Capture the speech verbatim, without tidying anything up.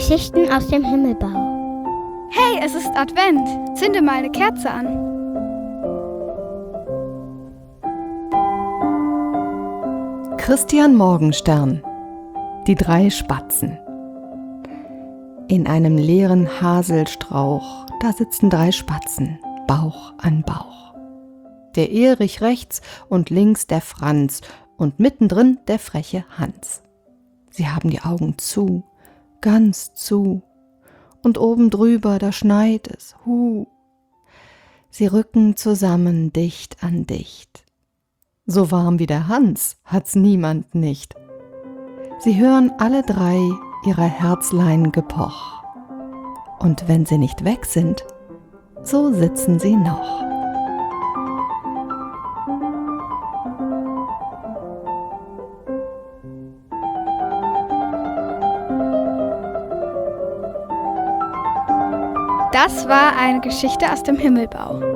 Geschichten aus dem Himmelbau. Hey, es ist Advent. Zünde mal eine Kerze an. Christian Morgenstern. Die drei Spatzen. In einem leeren Haselstrauch, da sitzen drei Spatzen, Bauch an Bauch. Der Erich rechts und links der Franz und mittendrin der freche Hans. Sie haben die Augen zu, ganz zu, und oben drüber, da schneit es, hu. Sie rücken zusammen dicht an dicht. So warm wie der Hans hat's niemand nicht. Sie hören alle drei ihrer Herzlein Gepoch. Und wenn sie nicht weg sind, so sitzen sie noch. Das war eine Geschichte aus dem Himmelbau.